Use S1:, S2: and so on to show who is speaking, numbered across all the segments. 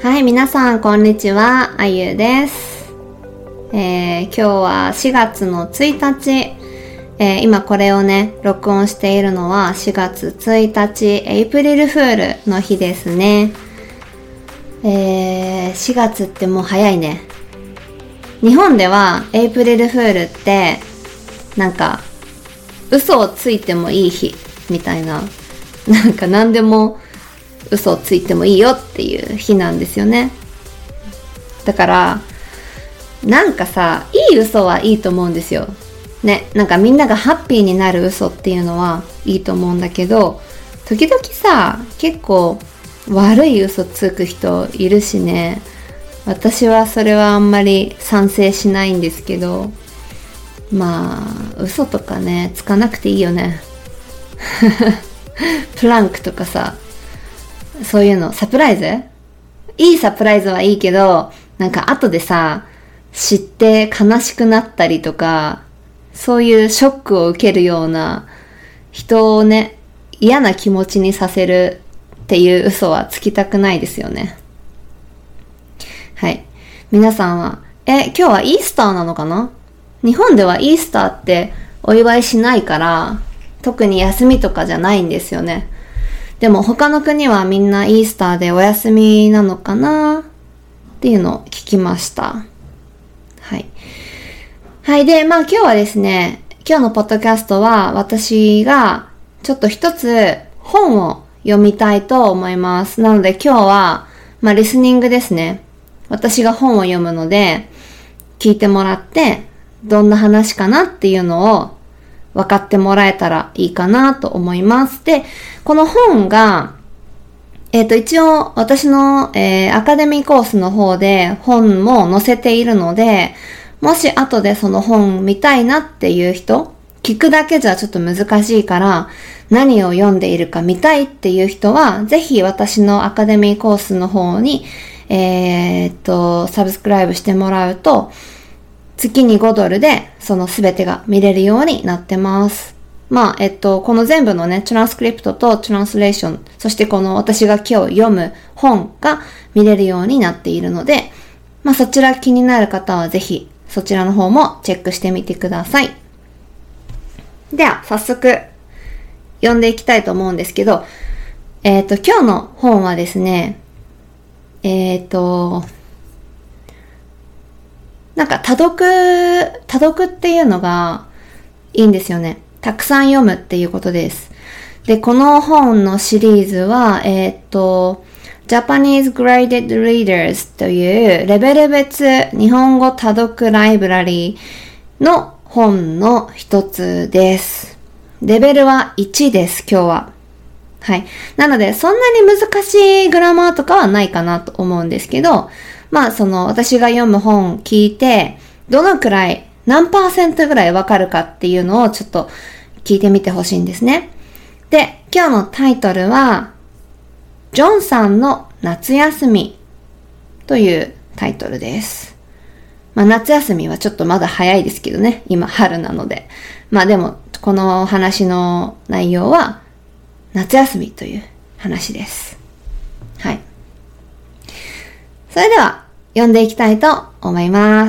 S1: はい、皆さんこんにちは、あゆです。今日は4月の1日、今これをね、録音しているのは4月1日、エイプリルフールの日ですね。4月ってもう早いね。日本ではエイプリルフールってなんか嘘をついてもいい日みたいな、なんか何でも嘘をついてもいいよっていう日なんですよね。だからなんかさ、いい嘘はいいと思うんですよね。なんかみんながハッピーになる嘘っていうのはいいと思うんだけど、時々さ、結構悪い嘘つく人いるしね。私はそれはあんまり賛成しないんですけど、まあ嘘とかね、つかなくていいよね。プランクとかさ、そういうの、サプライズ？いいサプライズはいいけど、なんか後でさ、知って悲しくなったりとか、そういうショックを受けるような人をね、嫌な気持ちにさせるっていう嘘はつきたくないですよね。はい。皆さんは、今日はイースターなのかな？日本ではイースターってお祝いしないから、特に休みとかじゃないんですよね。でも他の国はみんなイースターでお休みなのかなっていうのを聞きました。はい。はい。で、まあ今日はですね、今日のポッドキャストは私がちょっと一つ本を読みたいと思います。なので今日は、まあリスニングですね。私が本を読むので、聞いてもらって、どんな話かなっていうのを分かってもらえたらいいかなと思います。で、この本が、一応私の、アカデミーコースの方で本も載せているので、もし後でその本見たいなっていう人、聞くだけじゃちょっと難しいから、何を読んでいるか見たいっていう人は、ぜひ私のアカデミーコースの方に、サブスクライブしてもらうと、月に$5でそのすべてが見れるようになってます。まあ、この全部のね、トランスクリプトとトランスレーション、そしてこの私が今日読む本が見れるようになっているので、まあそちら気になる方はぜひそちらの方もチェックしてみてください。では、早速読んでいきたいと思うんですけど、今日の本はですね、なんか多読っていうのがいいんですよね。たくさん読むっていうことです。で、この本のシリーズは、Japanese Graded Readers というレベル別日本語多読ライブラリーの本の一つです。レベルは1です、今日は。はい。なので、そんなに難しいグラマーとかはないかなと思うんですけど、まあ、私が読む本聞いて、どのくらい、何%ぐらいわかるかっていうのをちょっと聞いてみてほしいんですね。で、今日のタイトルは、ジョンさんの夏休みというタイトルです。まあ、夏休みはちょっとまだ早いですけどね。今春なので。まあでも、この話の内容は、夏休みという話です。はい。それでは読んでいきたいと思います。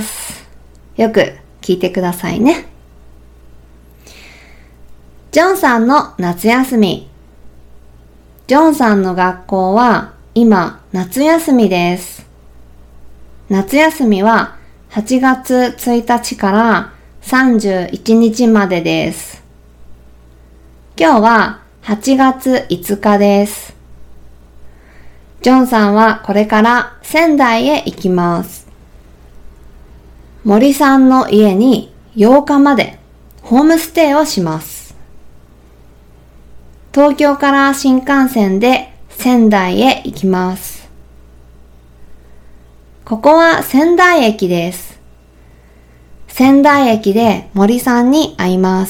S1: よく聞いてくださいね。ジョンさんの夏休み。ジョンさんの学校は今夏休みです。夏休みは8月1日から31日までです。今日は8月5日です。ジョンさんはこれから仙台へ行きます。森さんの家に8日までホームステイをします。東京から新幹線で仙台へ行きます。ここは仙台駅です。仙台駅で森さんに会います。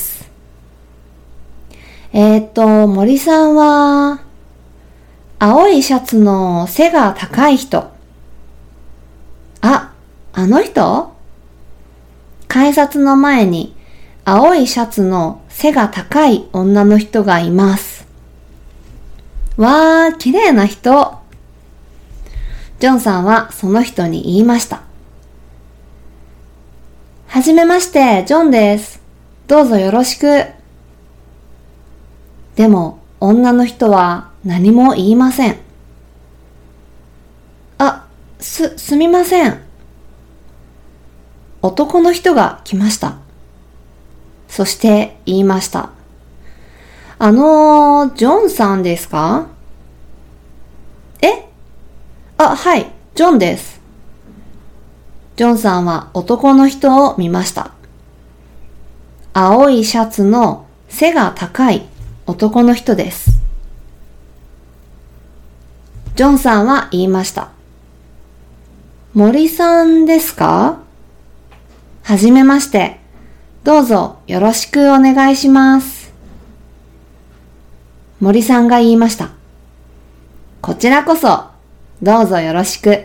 S1: 森さんは青いシャツの背が高い人。あの人？改札の前に青いシャツの背が高い女の人がいます。わー、綺麗な人。 ジョンさんはその人に言いました。はじめまして、ジョンです。どうぞよろしく。でも、女の人は何も言いません。すみません。男の人が来ました。そして言いました。ジョンさんですか？はい、ジョンです。ジョンさんは男の人を見ました。青いシャツの背が高い男の人です。ジョンさんは言いました。森さんですか？はじめまして。どうぞよろしくお願いします。森さんが言いました。こちらこそ、どうぞよろしく。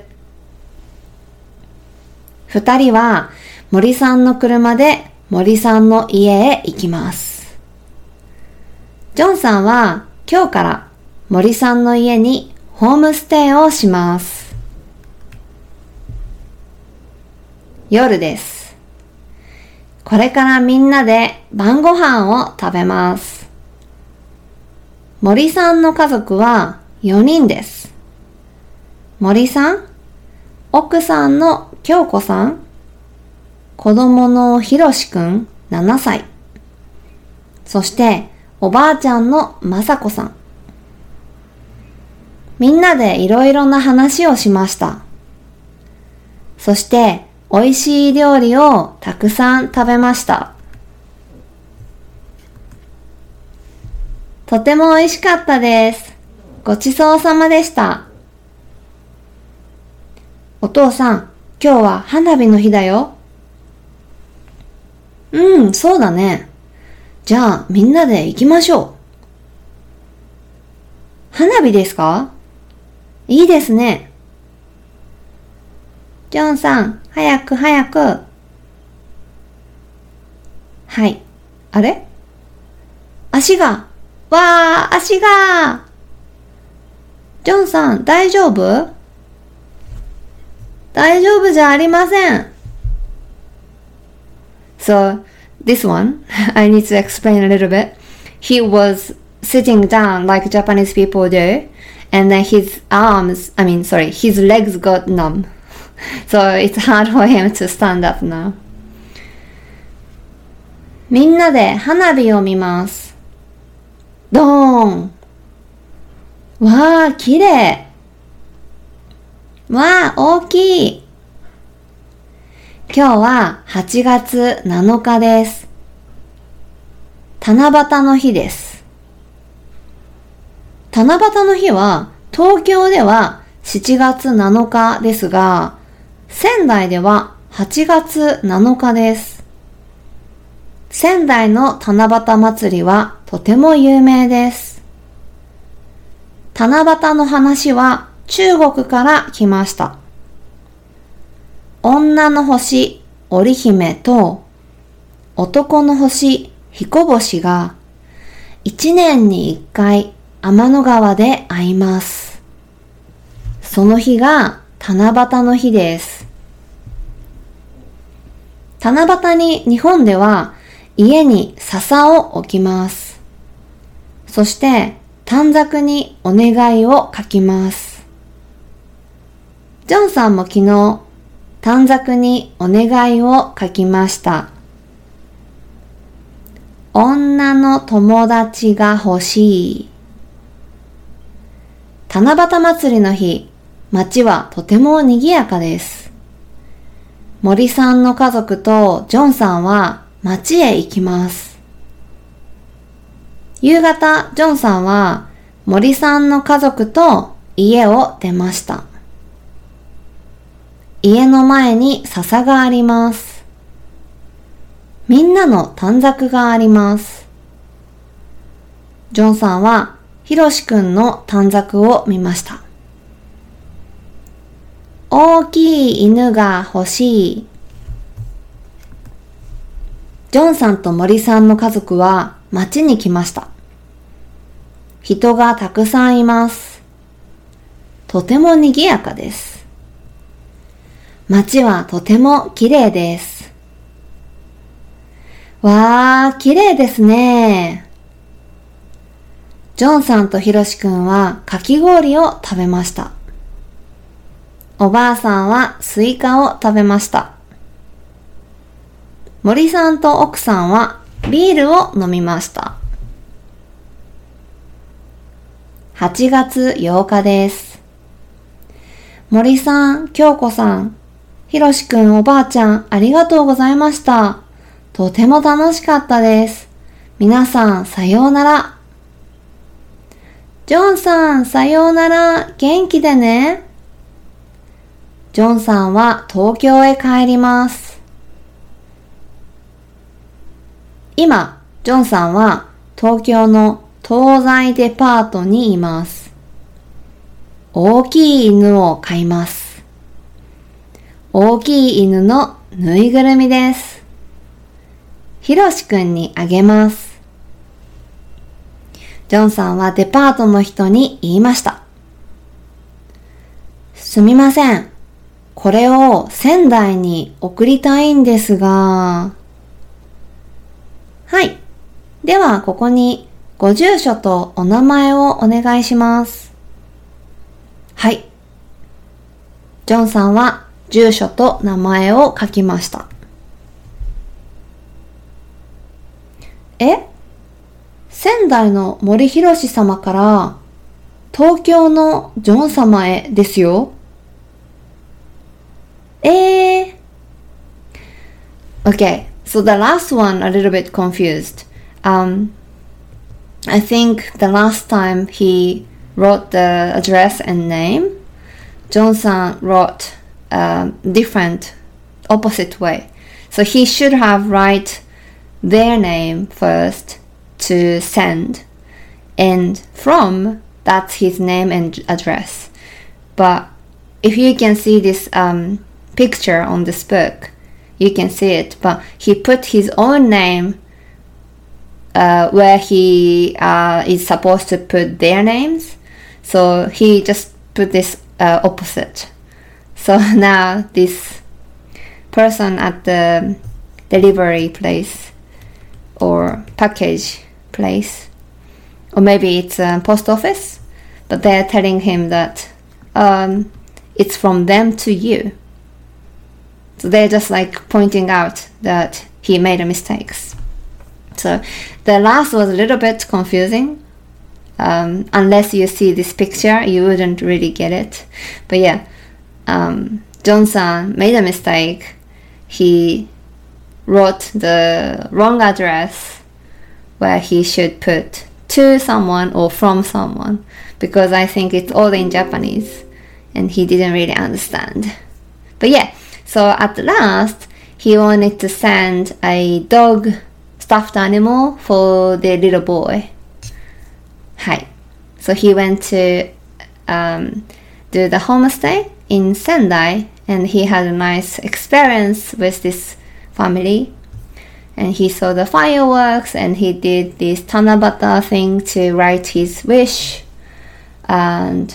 S1: 二人は森さんの車で森さんの家へ行きます。ジョンさんは今日から森さんの家にホームステイをします。夜です。これからみんなで晩ご飯を食べます。森さんの家族は4人です。森さん、奥さんの京子さん、子供のひろしくん7歳、そしておばあちゃんのまさこさん。みんなでいろいろな話をしました。そして美味しい料理をたくさん食べました。とても美味しかったです。ごちそうさまでした。お父さん、今日は花火の日だよ。そうだね。じゃあみんなで行きましょう。花火ですか？いいですね。ジョンさん、早く早く。はい。あれ？足が。足が。ジョンさん、大丈夫？大丈夫じゃありません。So, this one, I need to explain a little bit. He was sitting down like Japanese people do, and then his legs got numb. So it's hard for him to stand up now. みんなで花火を見ます。ドーン。わー、綺麗。わー、大きい。今日は8月7日です。七夕の日です。七夕の日は東京では7月7日ですが、仙台では8月7日です。仙台の七夕祭りはとても有名です。七夕の話は中国から来ました。女の星、織姫と男の星、彦星が1年に1回天の川で会います。その日が七夕の日です。七夕に日本では家に笹を置きます。そして短冊にお願いを書きます。ジョンさんも昨日短冊にお願いを書きました。女の友達が欲しい。七夕祭りの日、街はとても賑やかです。森さんの家族とジョンさんは街へ行きます。夕方、ジョンさんは森さんの家族と家を出ました。家の前に笹があります。みんなの短冊があります。ジョンさんはひろしくんの短冊を見ました。大きい犬が欲しい。ジョンさんと森さんの家族は町に来ました。人がたくさんいます。とても賑やかです。 街はとても綺麗です。わー、綺麗ですね。ジョンさんとヒロシ君はかき氷を食べました。おばあさんはスイカを食べました。森さんと奥さんはビールを飲みました。8月8日です。森さん、京子さん、ひろしくんおばあちゃんありがとうございました。とても楽しかったです。皆さんさようなら。ジョンさんさようなら、元気でね。ジョンさんは東京へ帰ります。今、ジョンさんは東京の東西デパートにいます。大きい犬を飼います。大きい犬のぬいぐるみです。ひろしくんにあげます。ジョンさんはデパートの人に言いました。すみません。これを仙台に送りたいんですが。はい。ではここにご住所とお名前をお願いします。はい。ジョンさんは住所と名前を書きました。仙台の森博様から東京のジョン様へですよ。Okay, so the last one a little bit confused. I think the last time he wrote the address and name, Johnson wrote different opposite way. So he should have write their name first to send, and from that's his name and address. But if you can see this picture on this book, you can see it, but he put his own name where he is supposed to put their names, so he just put this opposite. So now this person at the delivery place or package place, or maybe it's a post office, but they're telling him that it's from them to you. So they're just like pointing out that he made a mistakes. So the last was a little bit confusing. Unless you see this picture, you wouldn't really get it. But yeah, Johnson made a mistake. He wrote the wrong address where he should put to someone or from someone, because I think it's all in Japanese and he didn't really understand. But yeah, so at last he wanted to send a dog stuffed animal for the little boy. Hi. So he went to do the homestay in Sendai, and he had a nice experience with this family. And he saw the fireworks, and he did this Tanabata thing to write his wish. And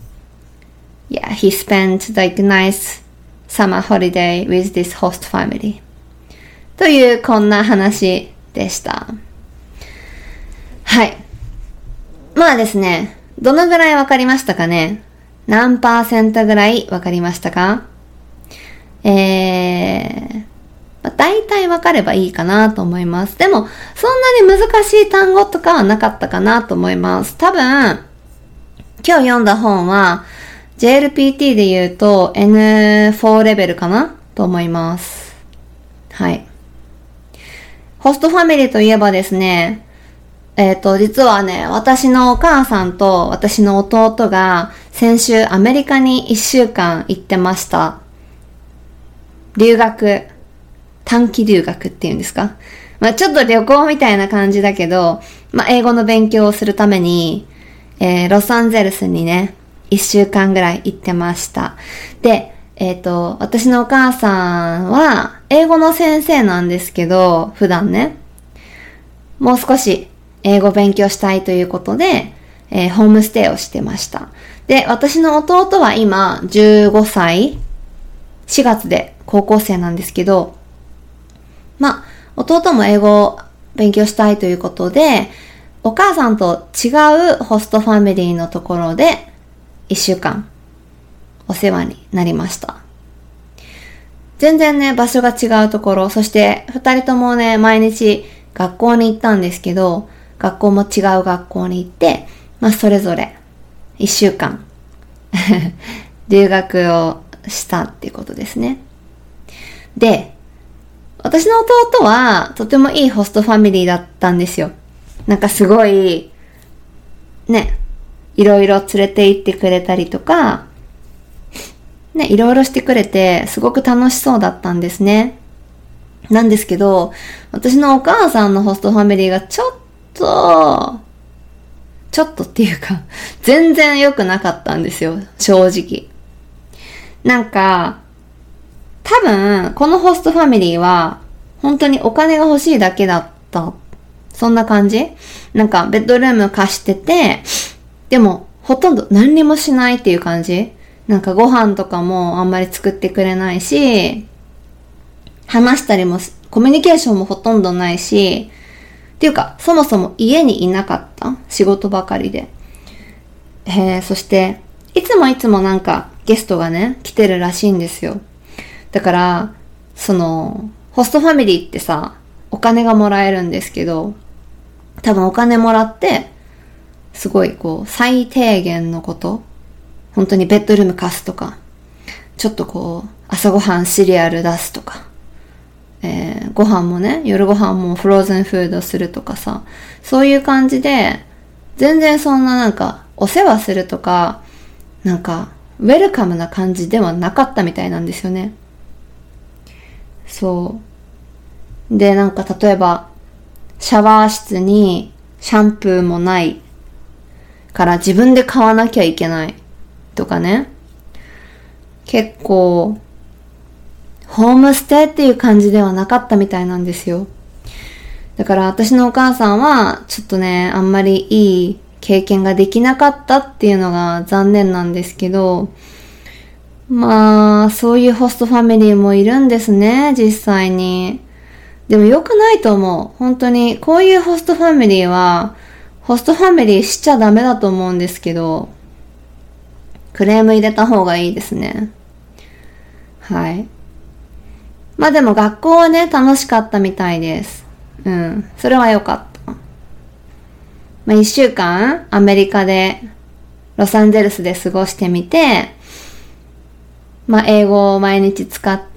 S1: yeah, he spent like a nice summer holiday with this host family. というこんな話でした。はい。まあですね、どのぐらいわかりましたかね？何%ぐらいわかりましたか？大体わかればいいかなと思います。でも、そんなに難しい単語とかはなかったかなと思います。多分、今日読んだ本は、JLPT で言うと N4 レベルかなと思います。はい。ホストファミリーといえばですね、実はね、私のお母さんと私の弟が先週アメリカに1週間行ってました。留学、短期留学っていうんですか？まあちょっと旅行みたいな感じだけど、まあ英語の勉強をするために、ロサンゼルスにね、1週間ぐらい行ってました。で、私のお母さんは英語の先生なんですけど、普段ね、もう少し英語勉強したいということで、ホームステイをしてました。で、私の弟は今15歳 4月で高校生なんですけど、弟も英語を勉強したいということで、お母さんと違うホストファミリーのところで1週間お世話になりました。全然ね、場所が違うところ、そして2人ともね、毎日学校に行ったんですけど、学校も違う学校に行って、それぞれ1週間留学をしたっていうことですね。で、私の弟はとてもいいホストファミリーだったんですよ。なんかすごい、ね、いろいろ連れて行ってくれたりとか、ね、いろいろしてくれて、すごく楽しそうだったんですね。なんですけど、私のお母さんのホストファミリーがちょっとっていうか、全然良くなかったんですよ、正直。なんか、多分、このホストファミリーは、本当にお金が欲しいだけだった。そんな感じ？なんか、ベッドルーム貸してて、でも、ほとんど何にもしないっていう感じ？なんかご飯とかもあんまり作ってくれないし、話したりも、コミュニケーションもほとんどないし、っていうか、そもそも家にいなかった。仕事ばかりで。そして、いつもなんかゲストがね、来てるらしいんですよ。だから、ホストファミリーってさ、お金がもらえるんですけど、多分お金もらって、すごい最低限のこと、本当にベッドルーム貸すとか、ちょっと朝ごはんシリアル出すとか、ご飯もね、夜ご飯もフローズンフードするとかさ、そういう感じで、全然そんななんか、お世話するとか、なんか、ウェルカムな感じではなかったみたいなんですよね。そう。で、なんか例えば、シャワー室にシャンプーもないから自分で買わなきゃいけないとかね。結構、ホームステイっていう感じではなかったみたいなんですよ。だから私のお母さんは、ちょっとね、あんまりいい経験ができなかったっていうのが残念なんですけど、そういうホストファミリーもいるんですね、実際に。でも良くないと思う。本当に、こういうホストファミリーは、ホストファミリーしちゃダメだと思うんですけど、クレーム入れた方がいいですね。はい。でも学校はね、楽しかったみたいです。うん。それは良かった。1週間、アメリカで、ロサンゼルスで過ごしてみて、英語を毎日使って、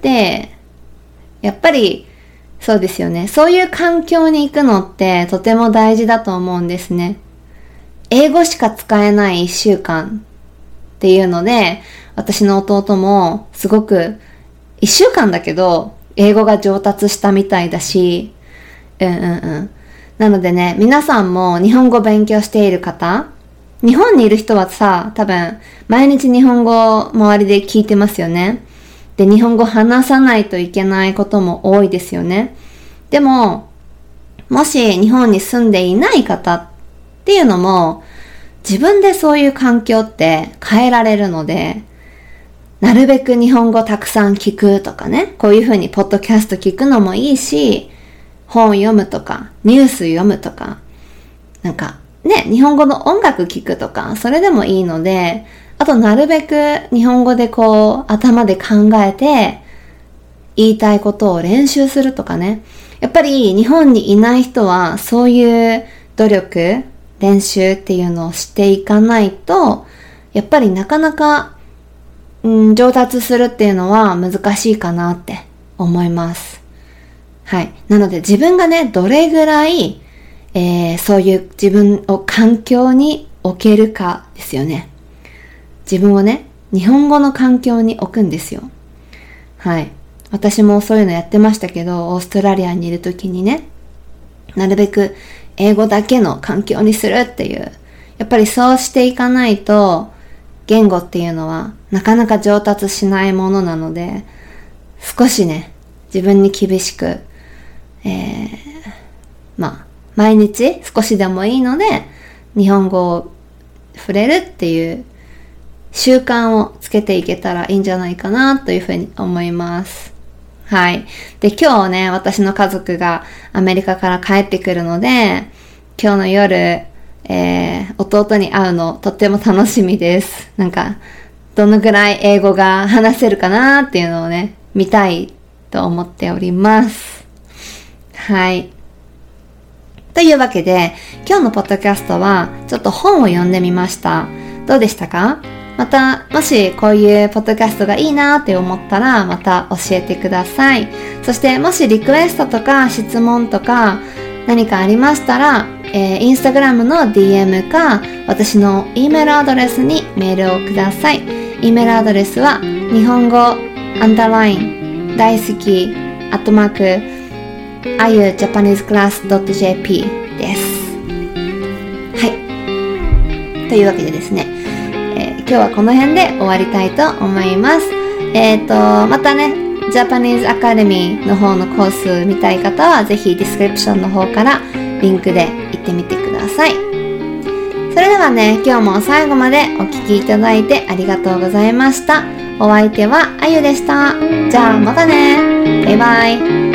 S1: やっぱり、そうですよね。そういう環境に行くのってとても大事だと思うんですね。英語しか使えない1週間っていうので、私の弟もすごく1週間だけど、英語が上達したみたいだし、なのでね、皆さんも日本語勉強している方、日本にいる人はさ、多分、毎日日本語を周りで聞いてますよね。で、日本語話さないといけないことも多いですよね。でも、もし日本に住んでいない方っていうのも、自分でそういう環境って変えられるので、なるべく日本語たくさん聞くとかね、こういうふうにポッドキャスト聞くのもいいし、本読むとか、ニュース読むとか、なんか、ね、日本語の音楽聴くとか、それでもいいので、あとなるべく日本語で頭で考えて、言いたいことを練習するとかね。やっぱり日本にいない人は、そういう努力、練習っていうのをしていかないと、やっぱりなかなか、上達するっていうのは難しいかなって思います。はい。なので自分がね、どれぐらい、そういう自分を環境に置けるかですよね。自分をね、日本語の環境に置くんですよ。はい。私もそういうのやってましたけど、オーストラリアにいるときにね、なるべく英語だけの環境にするっていう、やっぱりそうしていかないと、言語っていうのはなかなか上達しないものなので、少しね、自分に厳しく、毎日少しでもいいので、日本語を触れるっていう習慣をつけていけたらいいんじゃないかなというふうに思います。はい。で、今日ね、私の家族がアメリカから帰ってくるので、今日の夜、弟に会うのとっても楽しみです。なんか、どのぐらい英語が話せるかなっていうのをね、見たいと思っております。はい。というわけで、今日のポッドキャストはちょっと本を読んでみました。どうでしたか？また、もしこういうポッドキャストがいいなって思ったら、また教えてください。そして、もしリクエストとか質問とか何かありましたら、インスタグラムの DM か、私の E メールアドレスにメールをください。E メールアドレスは、日本語_大好き@ayujapaneseclass.jp です。はい。というわけでですね、今日はこの辺で終わりたいと思います。またね、Japanese Academy の方のコース見たい方は、ぜひディスクリプションの方からリンクで行ってみてください。それではね、今日も最後までお聞きいただいてありがとうございました。お相手はあゆでした。じゃあまたね。バイバイ。